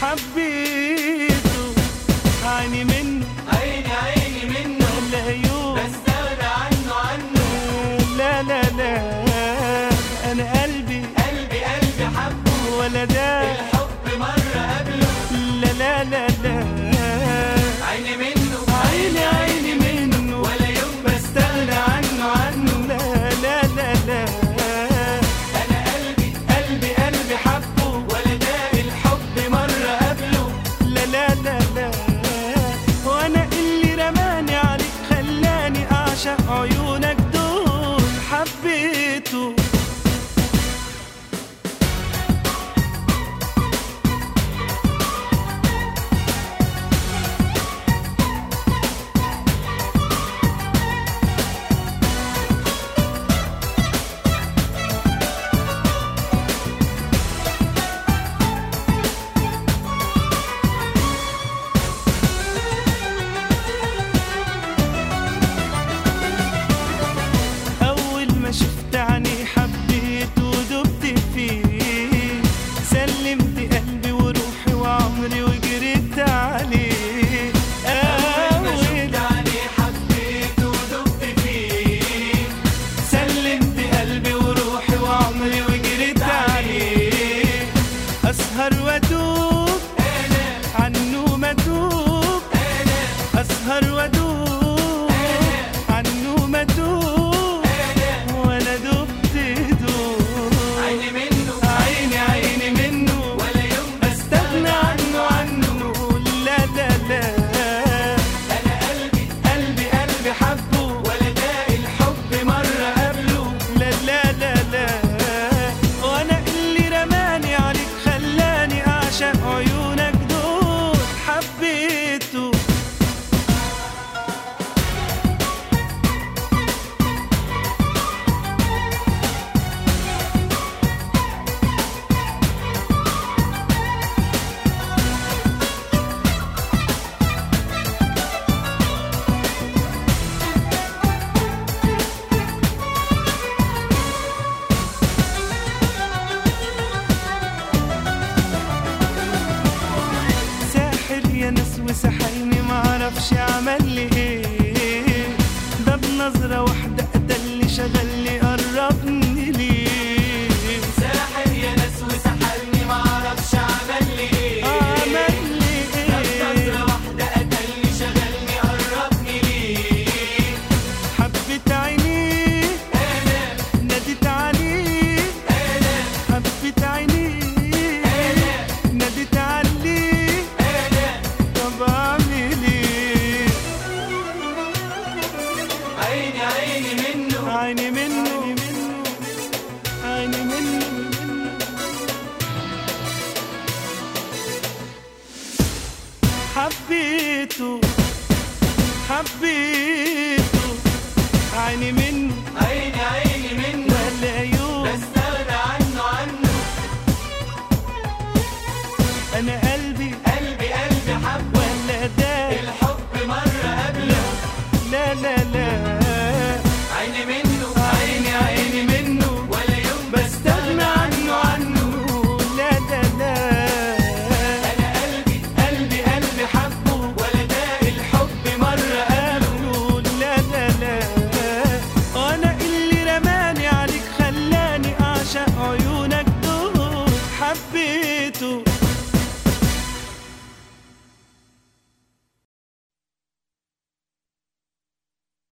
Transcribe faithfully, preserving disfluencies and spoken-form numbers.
حبيته، عيني منه عيني عيني منه، ولا عيون بستغنى عنه عنه. لا لا لا أنا قلبي قلبي قلبي حبه، ولا ده الحب مرة قبله. لا لا لا لا عيني منه عيني عيني منه ولا يوم بستغنى عنه عنه. لا لا لا لا أنا قلبي قلبي قلبي حبه ولا ده الحب مرة قبله. لا لا لا لا وانا اللي رماني عليك خلاني اعشق عيونك دول حبيته. ما شفت عيني حبيت ودبت فيه، سلمت قلبي وروحي وعمري وجريت عليه. أول ما شفت عيني حبيت ودبت فيه، سلمت قلبي وروحي وعمري وجريت عليه. أسهر وأدوب أنا عنه ما أدوب، أنا أسهر وأدوب عنه ما أدوب. وانا دبت دوب عيني منه عيني عيني منه ولا يوم بستغنى عنه عنه. لا لا لا أنا قلبي قلبي قلبي حبه ولا ده الحب مرة قبله. لا لا لا لا وانا اللي رماني عليك خلاني اعشق عيونك دول حبيته. يا ناس وسحيني معرفش عمل لي ايه، ده بنظرة واحدة قتلني شغلني قربني ليه. ساحر يا ناس وسحرني معرفش عمل لي ايه، عمل لي نظرة ايه واحدة قتلني شغلني قربني ليه. حبيت عينيه أنا ناديت عليه، أنا حبيت عينيه ناديت عليه. أنا طب اعمل ايه؟ عيني عيني منه عيني منه عيني منه حبيته حبيته. عيني منه عيني عيني منه ولا عيون بستغنى عنه عنه. انا قلبي قلبي قلبي حبه ولا ده الحب مرة قبله. لا لا لا عيني منه عيني عيني منه ولا يوم بستغنى عنه عنه. لا لا لا أنا قلبي قلبي قلبي حبه ولا ده الحب مرة قبله. قبله. لا لا لا وانا اللي رماني عليك خلاني اعشق عيونك دول حبيت.